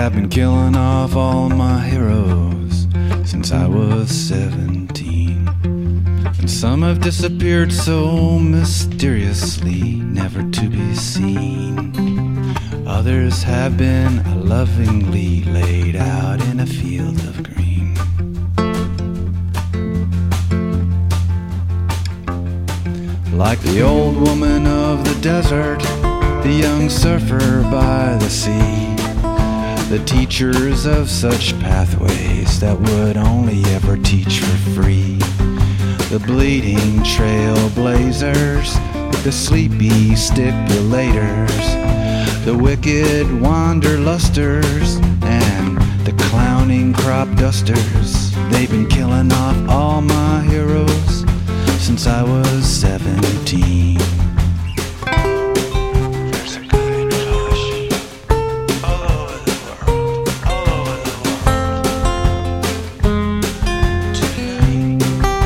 have been killing off all my heroes since I was 17. And some have disappeared so mysteriously, never to be seen. Others have been lovingly laid out in a field of green. Like the old woman of the desert, the young surfer by the sea, the teachers of such pathways that would only ever teach for free, the bleeding trailblazers, the sleepy stipulators, the wicked wanderlusters, and the clowning crop dusters. They've been killing off all my heroes since I was 17. There's a kind hush all over the world, all over the world tonight.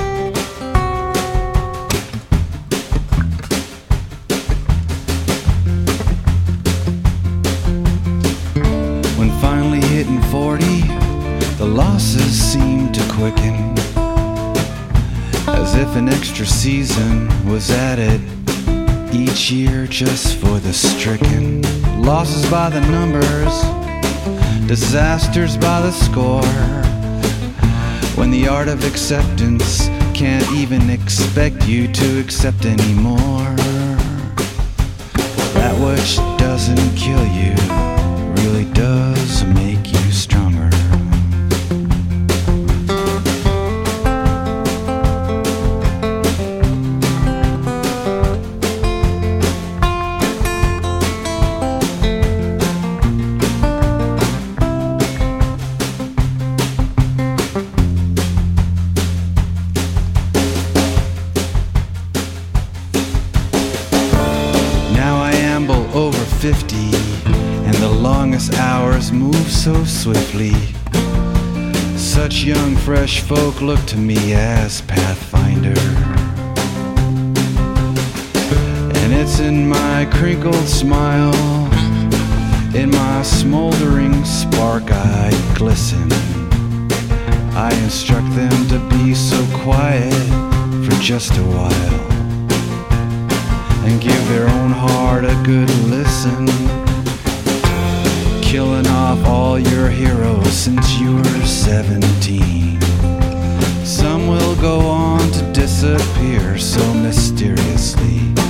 When finally hitting 40, the losses seem to quicken, as if an extra season was added each year just for the stricken. Losses by the numbers, disasters by the score, when the art of acceptance can't even expect you to accept anymore. That which doesn't kill you really does make you stronger. Over 50, and the longest hours move so swiftly. Such young, fresh folk look to me as Pathfinder, and it's in my crinkled smile, in my smoldering spark I glisten. I instruct them to be so quiet for just a while, and give their own heart a good listen. Killing off all your heroes since you were 17. Some will go on to disappear so mysteriously,